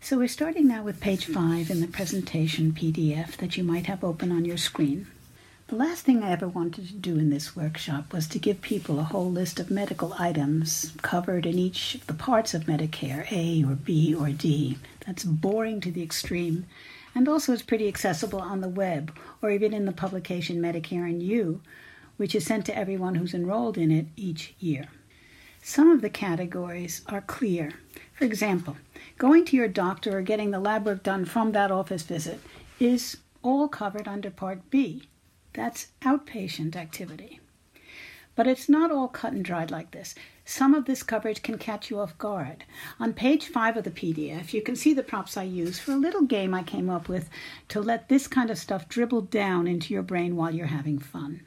So we're starting now with page 5 in the presentation PDF that you might have open on your screen. The last thing I ever wanted to do in this workshop was to give people a whole list of medical items covered in each of the parts of Medicare, A or B or D. That's boring to the extreme, and also it's pretty accessible on the web or even in the publication Medicare and You, which is sent to everyone who's enrolled in it each year. Some of the categories are clear. For example, going to your doctor or getting the lab work done from that office visit is all covered under Part B. That's outpatient activity. But it's not all cut and dried like this. Some of this coverage can catch you off guard. On page 5 of the PDF, you can see the prompts I use for a little game I came up with to let this kind of stuff dribble down into your brain while you're having fun.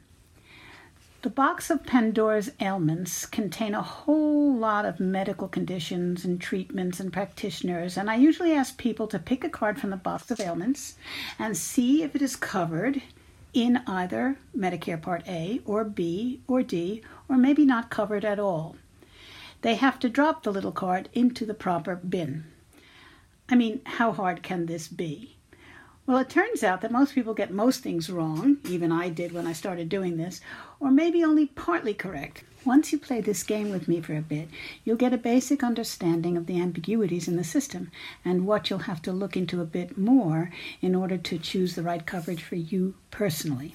The box of Pandora's ailments contain a whole lot of medical conditions and treatments and practitioners, and I usually ask people to pick a card from the box of ailments and see if it is covered in either Medicare Part A or B or D, or maybe not covered at all. They have to drop the little card into the proper bin. I mean, how hard can this be? Well, it turns out that most people get most things wrong, even I did when I started doing this, or maybe only partly correct. Once you play this game with me for a bit, you'll get a basic understanding of the ambiguities in the system and what you'll have to look into a bit more in order to choose the right coverage for you personally.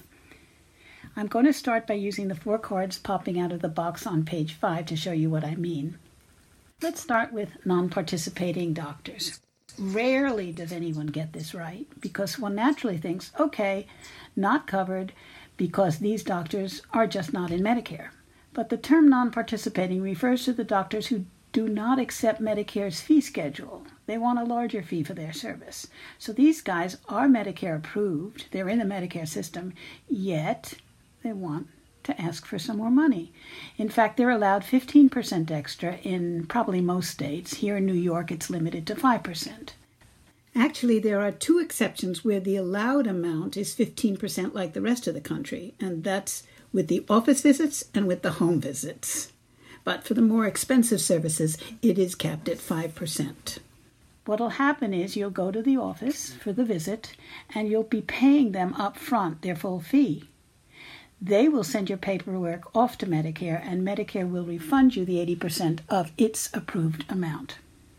I'm going to start by using the 4 cards popping out of the box on page 5 to show you what I mean. Let's start with non-participating doctors. Rarely does anyone get this right because one naturally thinks, okay, not covered because these doctors are just not in Medicare. But the term non-participating refers to the doctors who do not accept Medicare's fee schedule. They want a larger fee for their service. So these guys are Medicare approved, they're in the Medicare system, yet they want to ask for some more money. In fact, they're allowed 15% extra in probably most states. Here in New York, it's limited to 5%. Actually, there are 2 exceptions where the allowed amount is 15% like the rest of the country, and that's with the office visits and with the home visits. But for the more expensive services, it is capped at 5%. What'll happen is you'll go to the office for the visit, and you'll be paying them up front their full fee. They will send your paperwork off to Medicare, and Medicare will refund you the 80% of its approved amount.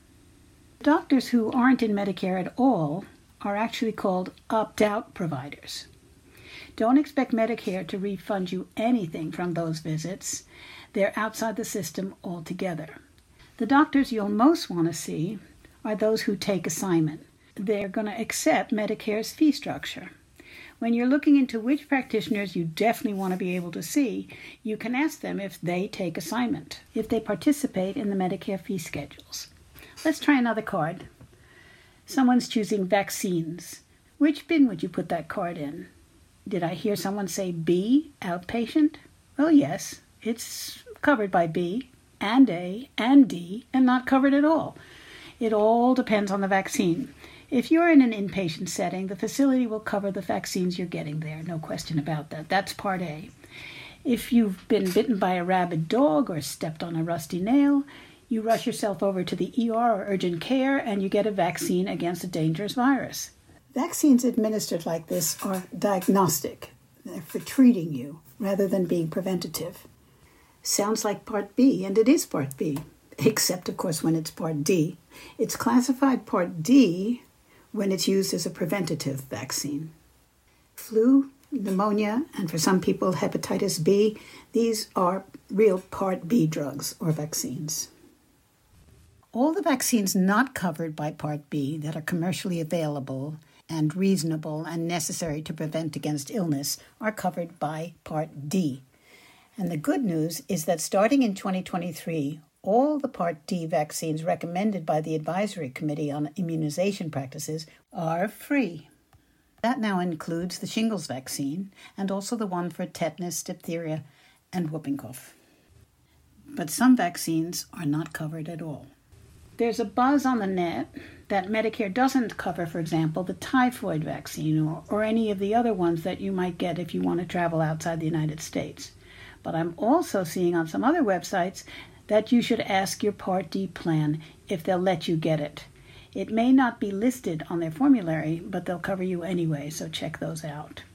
Doctors who aren't in Medicare at all are actually called opt-out providers. Don't expect Medicare to refund you anything from those visits. They're outside the system altogether. The doctors you'll most want to see are those who take assignment. They're going to accept Medicare's fee structure. When you're looking into which practitioners you definitely want to be able to see, you can ask them if they take assignment, if they participate in the Medicare fee schedules. Let's try another card. Someone's choosing vaccines. Which bin would you put that card in? Did I hear someone say B, outpatient? Well, yes, it's covered by B and A and D and not covered at all. It all depends on the vaccine. If you're in an inpatient setting, the facility will cover the vaccines you're getting there, no question about that. That's Part A. If you've been bitten by a rabid dog or stepped on a rusty nail, you rush yourself over to the ER or urgent care and you get a vaccine against a dangerous virus. Vaccines administered like this are diagnostic. They're for treating you rather than being preventative. Sounds like Part B, and it is Part B, except, of course, when it's Part D. It's classified Part D when it's used as a preventative vaccine. Flu, pneumonia, and for some people, hepatitis B, these are real Part B drugs or vaccines. All the vaccines not covered by Part B that are commercially available and reasonable and necessary to prevent against illness are covered by Part D. And the good news is that starting in 2023, all the Part D vaccines recommended by the Advisory Committee on Immunization Practices are free. That now includes the shingles vaccine and also the one for tetanus, diphtheria, and whooping cough. But some vaccines are not covered at all. There's a buzz on the net that Medicare doesn't cover, for example, the typhoid vaccine or any of the other ones that you might get if you want to travel outside the United States. But I'm also seeing on some other websites that you should ask your Part D plan if they'll let you get it. It may not be listed on their formulary, but they'll cover you anyway, so check those out.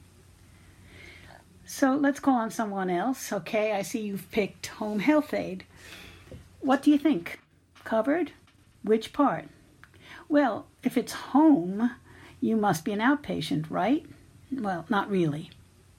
So let's call on someone else. Okay, I see you've picked home health aid. What do you think? Covered? Which part? Well, if it's home, you must be an outpatient, right? Well, not really.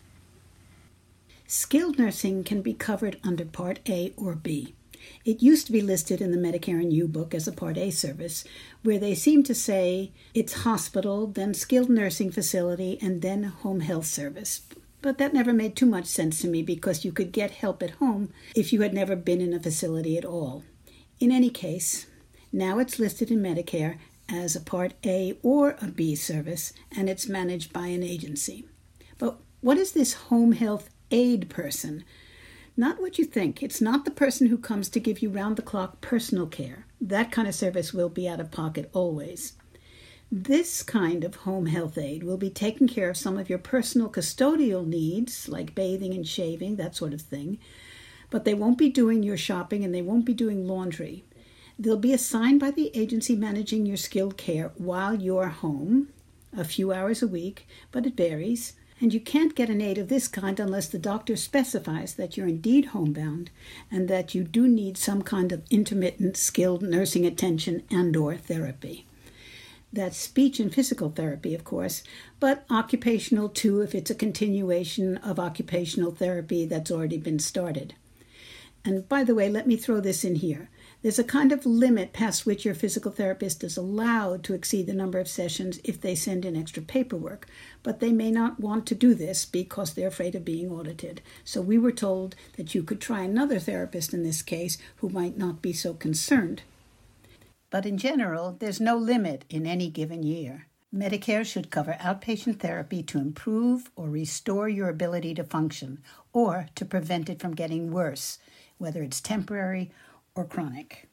Skilled nursing can be covered under Part A or B. It used to be listed in the Medicare and U-Book as a Part A service, where they seem to say it's hospital, then skilled nursing facility, and then home health service. But that never made too much sense to me because you could get help at home if you had never been in a facility at all. In any case, now it's listed in Medicare as a Part A or a B service, and it's managed by an agency. But what is this home health aid person? Not what you think. It's not the person who comes to give you round-the-clock personal care. That kind of service will be out of pocket always. This kind of home health aid will be taking care of some of your personal custodial needs, like bathing and shaving, that sort of thing, but they won't be doing your shopping and they won't be doing laundry. They'll be assigned by the agency managing your skilled care while you're home, a few hours a week, but it varies. And you can't get an aid of this kind unless the doctor specifies that you're indeed homebound and that you do need some kind of intermittent skilled nursing attention and/or therapy. That's speech and physical therapy, of course, but occupational too if it's a continuation of occupational therapy that's already been started. And by the way, let me throw this in here. There's a kind of limit past which your physical therapist is allowed to exceed the number of sessions if they send in extra paperwork, but they may not want to do this because they're afraid of being audited. So we were told that you could try another therapist in this case who might not be so concerned. But in general, there's no limit in any given year. Medicare should cover outpatient therapy to improve or restore your ability to function, or to prevent it from getting worse, whether it's temporary or chronic.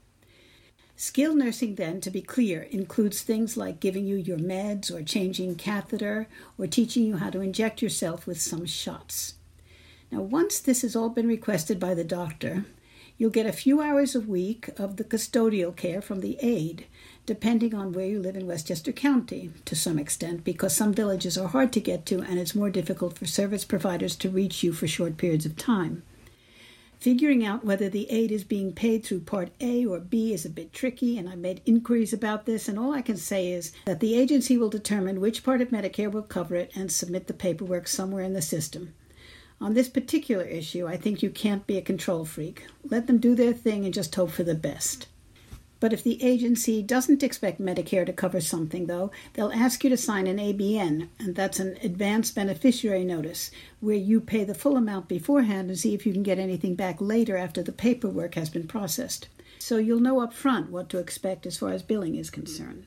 Skilled nursing, then, to be clear, includes things like giving you your meds or changing catheter or teaching you how to inject yourself with some shots. Now, once this has all been requested by the doctor, you'll get a few hours a week of the custodial care from the aide, depending on where you live in Westchester County, to some extent, because some villages are hard to get to and it's more difficult for service providers to reach you for short periods of time. Figuring out whether the aid is being paid through Part A or B is a bit tricky, and I made inquiries about this, and all I can say is that the agency will determine which part of Medicare will cover it and submit the paperwork somewhere in the system. On this particular issue, I think you can't be a control freak. Let them do their thing and just hope for the best. But if the agency doesn't expect Medicare to cover something, though, they'll ask you to sign an ABN, and that's an Advance Beneficiary Notice, where you pay the full amount beforehand and see if you can get anything back later after the paperwork has been processed. So you'll know up front what to expect as far as billing is concerned.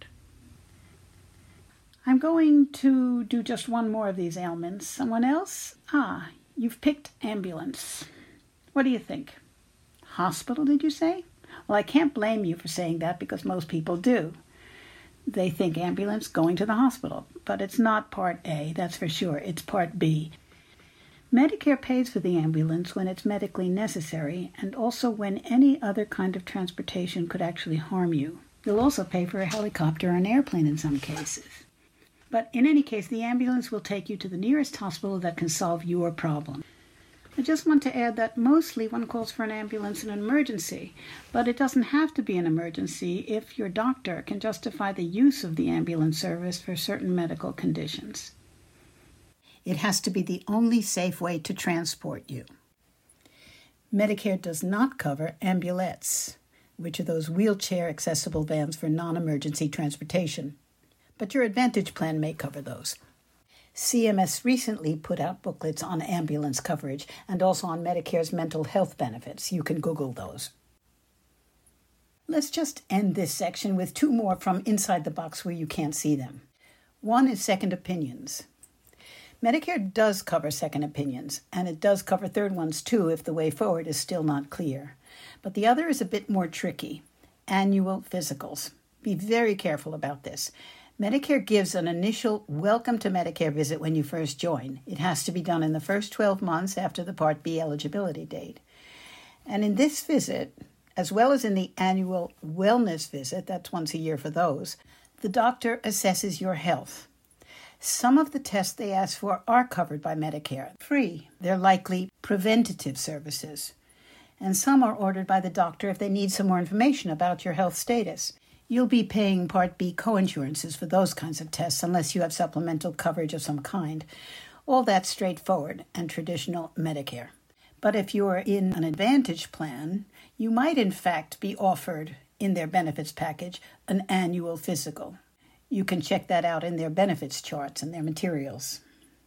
I'm going to do just one more of these ailments. Someone else? You've picked ambulance. What do you think? Hospital, did you say? Well, I can't blame you for saying that because most people do. They think ambulance, going to the hospital. But it's not Part A, that's for sure. It's Part B. Medicare pays for the ambulance when it's medically necessary and also when any other kind of transportation could actually harm you. They'll also pay for a helicopter or an airplane in some cases. But in any case, the ambulance will take you to the nearest hospital that can solve your problem. I just want to add that mostly one calls for an ambulance in an emergency, but it doesn't have to be an emergency if your doctor can justify the use of the ambulance service for certain medical conditions. It has to be the only safe way to transport you. Medicare does not cover ambulettes, which are those wheelchair-accessible vans for non-emergency transportation, but your Advantage plan may cover those. CMS recently put out booklets on ambulance coverage and also on Medicare's mental health benefits. You can Google those. Let's just end this section with two more from inside the box where you can't see them. One is second opinions. Medicare does cover second opinions, and it does cover third ones too if the way forward is still not clear. But the other is a bit more tricky. Annual physicals. Be very careful about this. Medicare gives an initial welcome to Medicare visit when you first join. It has to be done in the first 12 months after the Part B eligibility date. And in this visit, as well as in the annual wellness visit, that's once a year for those, the doctor assesses your health. Some of the tests they ask for are covered by Medicare, free. They're likely preventative services. And some are ordered by the doctor if they need some more information about your health status. You'll be paying Part B coinsurances for those kinds of tests unless you have supplemental coverage of some kind. All that's straightforward and traditional Medicare. But if you're in an Advantage plan, you might in fact be offered in their benefits package an annual physical. You can check that out in their benefits charts and their materials.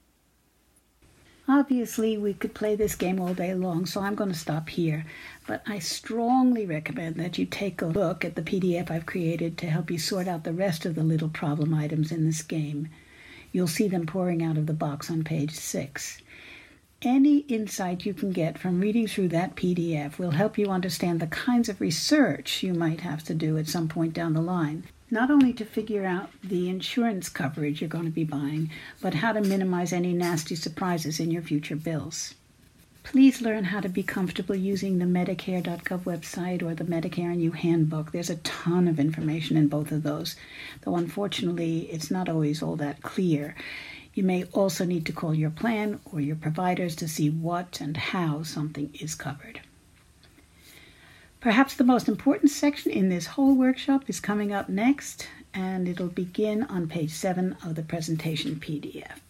Obviously, we could play this game all day long, so I'm going to stop here. But I strongly recommend that you take a look at the PDF I've created to help you sort out the rest of the little problem items in this game. You'll see them pouring out of the box on page 6. Any insight you can get from reading through that PDF will help you understand the kinds of research you might have to do at some point down the line. Not only to figure out the insurance coverage you're going to be buying, but how to minimize any nasty surprises in your future bills. Please learn how to be comfortable using the Medicare.gov website or the Medicare and You Handbook. There's a ton of information in both of those, though unfortunately it's not always all that clear. You may also need to call your plan or your providers to see what and how something is covered. Perhaps the most important section in this whole workshop is coming up next, and it'll begin on page 7 of the presentation PDF.